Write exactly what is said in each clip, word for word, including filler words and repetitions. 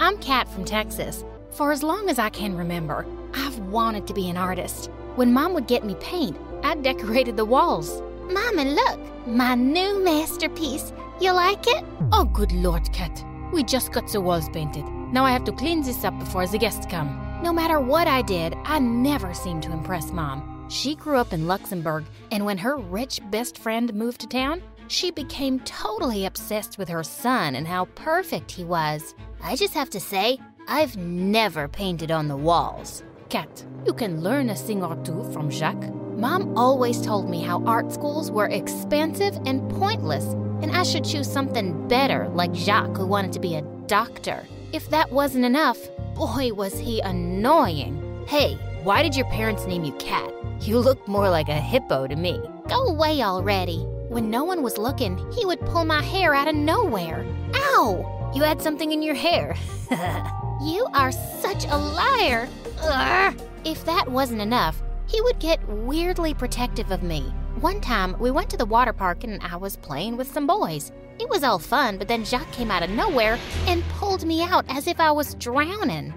I'm Kat from Texas. For as long as I can remember, I've wanted to be an artist. When Mom would get me paint, I decorated the walls. Mama, look, my new masterpiece. You like it? Oh, good Lord, Kat. We just got the walls painted. Now I have to clean this up before the guests come. No matter what I did, I never seemed to impress Mom. She grew up in Luxembourg, and when her rich best friend moved to town, she became totally obsessed with her son and how perfect he was. I just have to say, I've never painted on the walls. Kat, you can learn a thing or two from Jacques. Mom always told me how art schools were expensive and pointless, and I should choose something better like Jacques, who wanted to be a doctor. If that wasn't enough, boy, was he annoying. Hey, why did your parents name you Kat? You look more like a hippo to me. Go away already. When no one was looking, he would pull my hair out of nowhere. Ow! You had something in your hair. You are such a liar. Ugh. If that wasn't enough, he would get weirdly protective of me. One time, we went to the water park and I was playing with some boys. It was all fun, but then Jacques came out of nowhere and pulled me out as if I was drowning.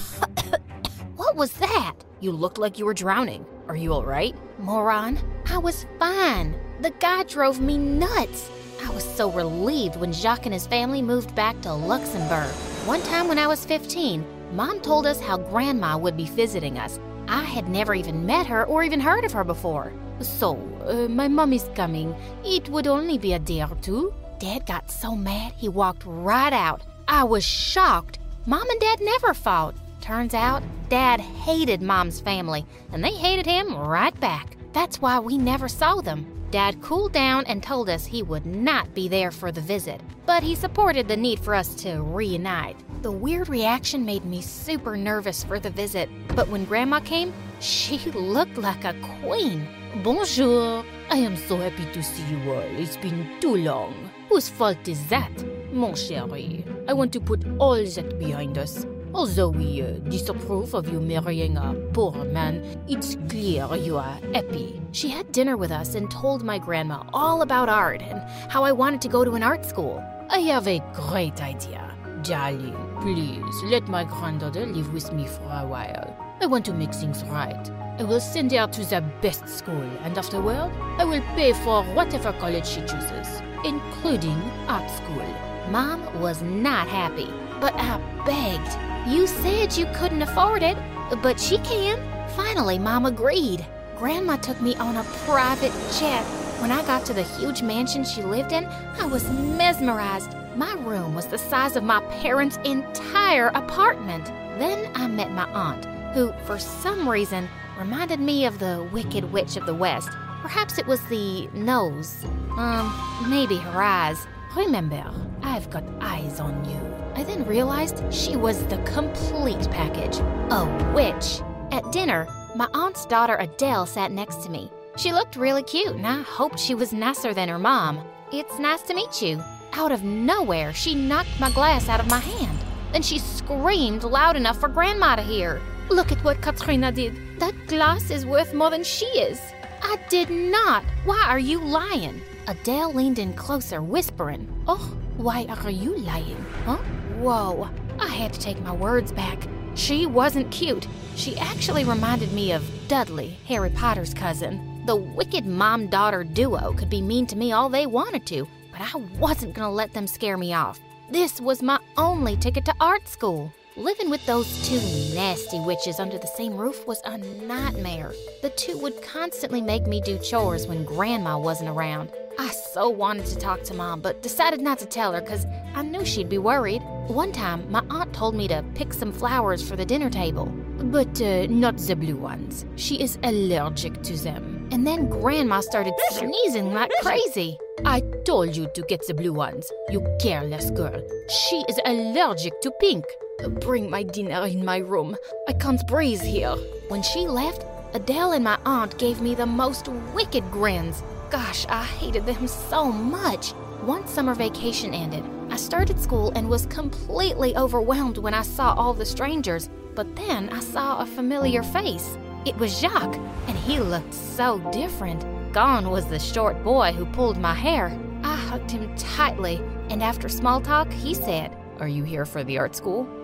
What was that? You looked like you were drowning. Are you all right? Moron, I was fine. The guy drove me nuts. I was so relieved when Jacques and his family moved back to Luxembourg. One time when I was fifteen, Mom told us how Grandma would be visiting us. I had never even met her or even heard of her before. So, uh, my mom is coming. It would only be a day or two. Dad got so mad he walked right out. I was shocked. Mom and Dad never fought. Turns out, Dad hated Mom's family, and they hated him right back. That's why we never saw them. Dad cooled down and told us he would not be there for the visit, but he supported the need for us to reunite. The weird reaction made me super nervous for the visit, but when Grandma came, she looked like a queen. Bonjour. I am so happy to see you all. It's been too long. Whose fault is that? Mon chéri, I want to put all that behind us. Although we uh, disapprove of you marrying a poor man, it's clear you are happy. She had dinner with us and told my grandma all about art and how I wanted to go to an art school. I have a great idea. Darling, please let my granddaughter live with me for a while. I want to make things right. I will send her to the best school, and afterward, I will pay for whatever college she chooses, including art school. Mom was not happy, but I begged. You said you couldn't afford it, but she can. Finally, Mom agreed. Grandma took me on a private jet. When I got to the huge mansion she lived in, I was mesmerized. My room was the size of my parents' entire apartment. Then I met my aunt, who, for some reason, reminded me of the Wicked Witch of the West. Perhaps it was the nose. Um, maybe her eyes. Remember, I've got eyes on you. I then realized she was the complete package. A witch. At dinner, my aunt's daughter Adele sat next to me. She looked really cute, and I hoped she was nicer than her mom. It's nice to meet you. Out of nowhere, she knocked my glass out of my hand. Then she screamed loud enough for Grandma to hear. Look at what Katrina did. That glass is worth more than she is. I did not. Why are you lying? Adele leaned in closer, whispering. Oh, why are you lying? Huh? Whoa. I had to take my words back. She wasn't cute. She actually reminded me of Dudley, Harry Potter's cousin. The wicked mom-daughter duo could be mean to me all they wanted to, but I wasn't gonna let them scare me off. This was my only ticket to art school. Living with those two nasty witches under the same roof was a nightmare. The two would constantly make me do chores when Grandma wasn't around. I so wanted to talk to Mom, but decided not to tell her because I knew she'd be worried. One time, my aunt told me to pick some flowers for the dinner table, but uh, not the blue ones. She is allergic to them. And then Grandma started sneezing like crazy. I told you to get the blue ones, you careless girl. She is allergic to pink. Bring my dinner in my room. I can't breathe here. When she left, Adele and my aunt gave me the most wicked grins. Gosh, I hated them so much. Once summer vacation ended, I started school and was completely overwhelmed when I saw all the strangers. But then I saw a familiar face. It was Jacques, and he looked so different. Gone was the short boy who pulled my hair. I hugged him tightly, and after small talk, he said, "Are you here for the art school?"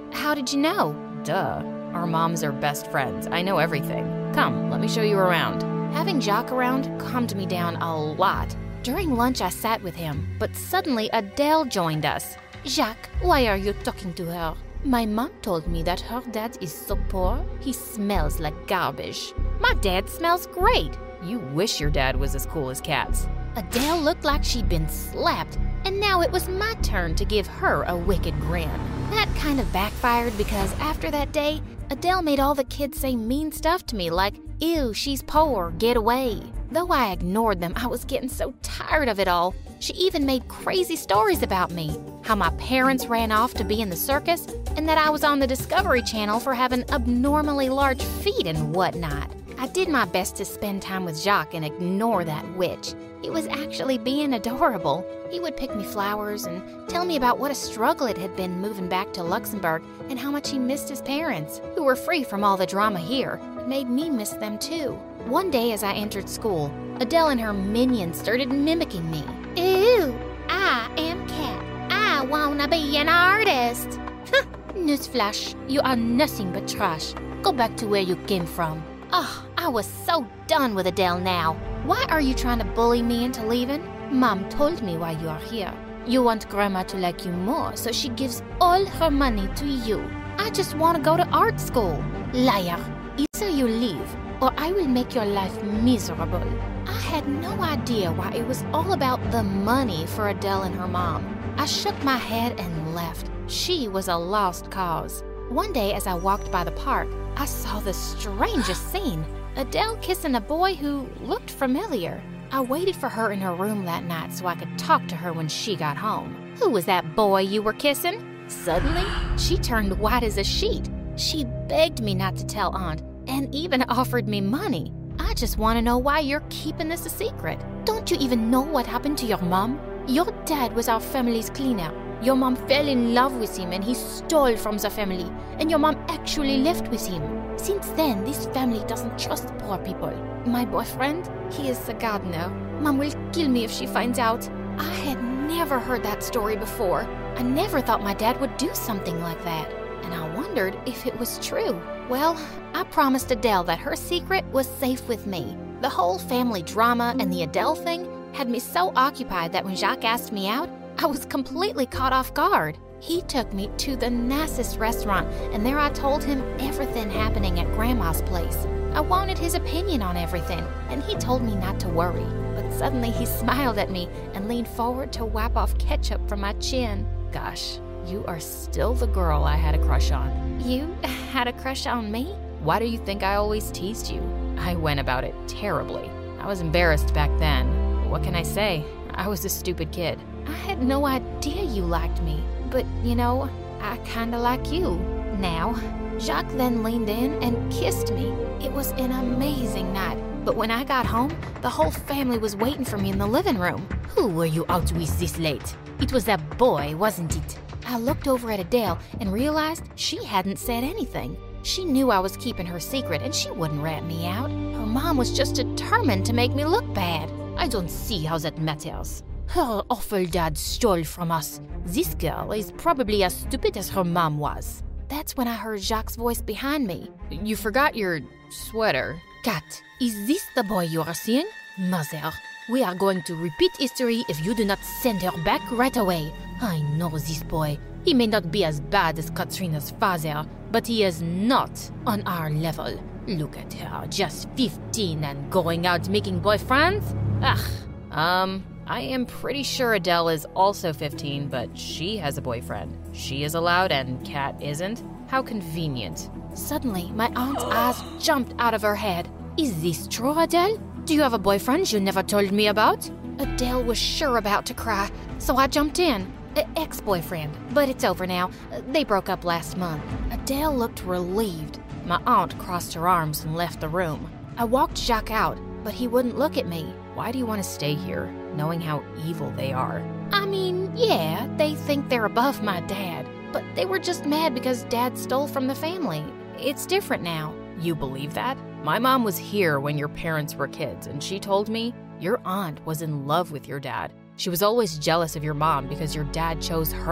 How did you know? Duh. Our moms are best friends. I know everything. Come, let me show you around. Having Jacques around calmed me down a lot. During lunch, I sat with him, but suddenly Adele joined us. Jacques, why are you talking to her? My mom told me that her dad is so poor, he smells like garbage. My dad smells great. You wish your dad was as cool as Kat's. Adele looked like she'd been slapped, and now it was my turn to give her a wicked grin. That kind of backfired because after that day, Adele made all the kids say mean stuff to me like, ew, she's poor, get away. Though I ignored them, I was getting so tired of it all. She even made crazy stories about me, how my parents ran off to be in the circus, and that I was on the Discovery Channel for having abnormally large feet and whatnot. I did my best to spend time with Jacques and ignore that witch. He was actually being adorable. He would pick me flowers and tell me about what a struggle it had been moving back to Luxembourg and how much he missed his parents, who were free from all the drama here. It made me miss them too. One day as I entered school, Adele and her minions started mimicking me. Ew, I am Kat. I wanna be an artist. Newsflash, you are nothing but trash. Go back to where you came from. Oh, I was so done with Adele now. Why are you trying to bully me into leaving? Mom told me why you are here. You want Grandma to like you more, so she gives all her money to you. I just want to go to art school. Liar. Either you leave, or I will make your life miserable. I had no idea why it was all about the money for Adele and her mom. I shook my head and left. She was a lost cause. One day as I walked by the park, I saw the strangest scene. Adele kissing a boy who looked familiar. I waited for her in her room that night so I could talk to her when she got home. Who was that boy you were kissing? Suddenly, she turned white as a sheet. She begged me not to tell Aunt and even offered me money. I just want to know why you're keeping this a secret. Don't you even know what happened to your mom? Your dad was our family's cleaner. Your mom fell in love with him and he stole from the family, and your mom actually lived with him. Since then, this family doesn't trust poor people. My boyfriend, he is a gardener. Mom will kill me if she finds out. I had never heard that story before. I never thought my dad would do something like that, and I wondered if it was true. Well, I promised Adele that her secret was safe with me. The whole family drama and the Adele thing had me so occupied that when Jacques asked me out, I was completely caught off guard. He took me to the nicest restaurant, and there I told him everything happening at Grandma's place. I wanted his opinion on everything, and he told me not to worry. But suddenly he smiled at me and leaned forward to wipe off ketchup from my chin. Gosh, you are still the girl I had a crush on. You had a crush on me? Why do you think I always teased you? I went about it terribly. I was embarrassed back then. What can I say? I was a stupid kid. I had no idea you liked me, but you know, I kinda like you now. Jacques then leaned in and kissed me. It was an amazing night, but when I got home, the whole family was waiting for me in the living room. Who were you out with this late? It was that boy, wasn't it? I looked over at Adele and realized she hadn't said anything. She knew I was keeping her secret and she wouldn't rat me out. Her mom was just determined to make me look bad. I don't see how that matters. Her awful dad stole from us. This girl is probably as stupid as her mom was. That's when I heard Jacques' voice behind me. You forgot your sweater. Kat, is this the boy you are seeing? Mother, we are going to repeat history if you do not send her back right away. I know this boy. He may not be as bad as Katrina's father, but he is not on our level. Look at her, just fifteen and going out making boyfriends? Ugh. Um... I am pretty sure Adele is also fifteen, but she has a boyfriend. She is allowed and Kat isn't? How convenient. Suddenly, my aunt's eyes jumped out of her head. Is this true, Adele? Do you have a boyfriend you never told me about? Adele was sure about to cry, so I jumped in. A ex-boyfriend, but it's over now. They broke up last month. Adele looked relieved. My aunt crossed her arms and left the room. I walked Jacques out, but he wouldn't look at me. Why do you want to stay here, knowing how evil they are? I mean, yeah, they think they're above my dad, but they were just mad because Dad stole from the family. It's different now. You believe that? My mom was here when your parents were kids, and she told me your aunt was in love with your dad. She was always jealous of your mom because your dad chose her.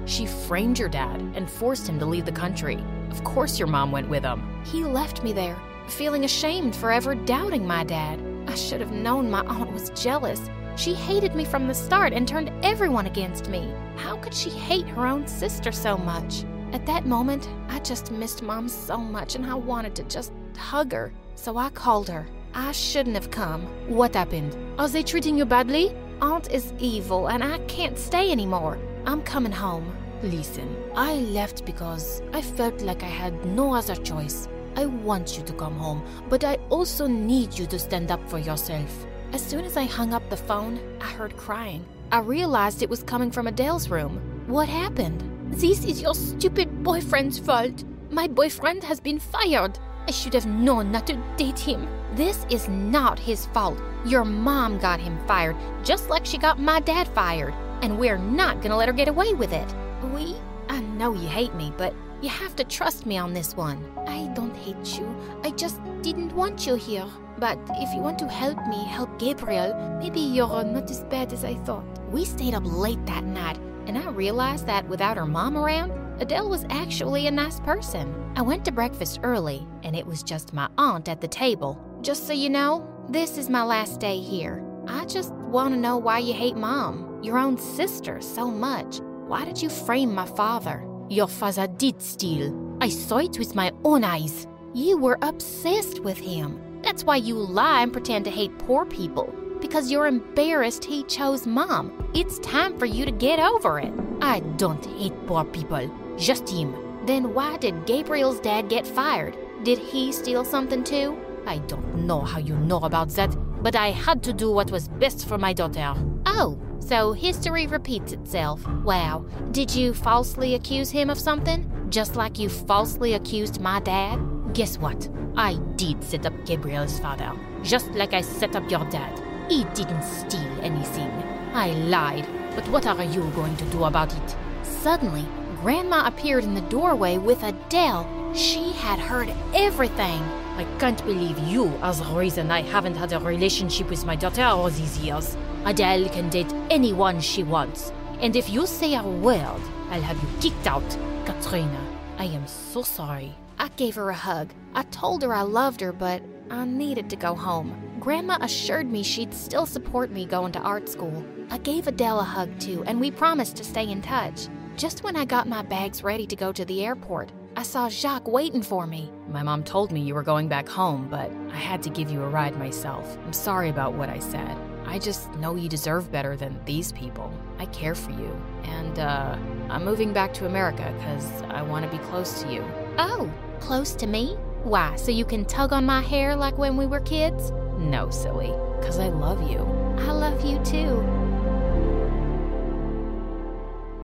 She framed your dad and forced him to leave the country. Of course your mom went with him. He left me there, feeling ashamed for ever doubting my dad. I should have known my aunt was jealous. She hated me from the start and turned everyone against me. How could she hate her own sister so much? At that moment, I just missed Mom so much and I wanted to just hug her. So I called her. I shouldn't have come. What happened? Are they treating you badly? Aunt is evil and I can't stay anymore. I'm coming home. Listen, I left because I felt like I had no other choice. I want you to come home, but I also need you to stand up for yourself. As soon as I hung up the phone, I heard crying. I realized it was coming from Adele's room. What happened? This is your stupid boyfriend's fault. My boyfriend has been fired. I should have known not to date him. This is not his fault. Your mom got him fired, just like she got my dad fired. And we're not gonna let her get away with it. We? I know you hate me, but you have to trust me on this one. I don't hate you. I just didn't want you here. But if you want to help me help Gabriel, maybe you're not as bad as I thought. We stayed up late that night, and I realized that without her mom around, Adele was actually a nice person. I went to breakfast early, and it was just my aunt at the table. Just so you know, this is my last day here. I just want to know why you hate Mom, your own sister, so much. Why did you frame my father? Your father did steal. I saw it with my own eyes. You were obsessed with him. That's why you lie and pretend to hate poor people. Because you're embarrassed he chose Mom. It's time for you to get over it. I don't hate poor people, just him. Then why did Gabriel's dad get fired? Did he steal something too? I don't know how you know about that, but I had to do what was best for my daughter. Oh, so history repeats itself. Wow. Did you falsely accuse him of something? Just like you falsely accused my dad? Guess what? I did set up Gabriel's father, just like I set up your dad. He didn't steal anything. I lied, but what are you going to do about it? Suddenly, Grandma appeared in the doorway with Adele. She had heard everything. I can't believe you are the reason I haven't had a relationship with my daughter all these years. Adele can date anyone she wants. And if you say a word, I'll have you kicked out. Katrina, I am so sorry. I gave her a hug. I told her I loved her, but I needed to go home. Grandma assured me she'd still support me going to art school. I gave Adele a hug too, and we promised to stay in touch. Just when I got my bags ready to go to the airport, I saw Jacques waiting for me. My mom told me you were going back home, but I had to give you a ride myself. I'm sorry about what I said. I just know you deserve better than these people. I care for you. And, uh, I'm moving back to America because I want to be close to you. Oh, close to me? Why, so you can tug on my hair like when we were kids? No, silly, because I love you. I love you too.